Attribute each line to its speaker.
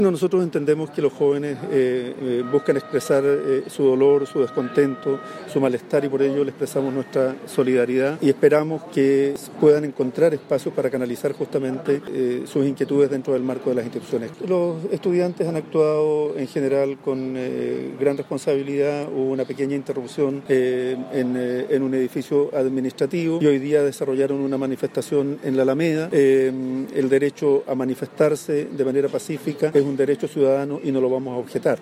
Speaker 1: Nosotros entendemos que los jóvenes buscan expresar su dolor, su descontento, su malestar y por ello le expresamos nuestra solidaridad y esperamos que puedan encontrar espacios para canalizar justamente sus inquietudes dentro del marco de las instituciones. Los estudiantes han actuado en general con gran responsabilidad. Hubo una pequeña interrupción en un edificio administrativo y hoy día desarrollaron una manifestación en la Alameda. El derecho a manifestarse de manera pacífica es un derecho ciudadano y no lo vamos a objetar.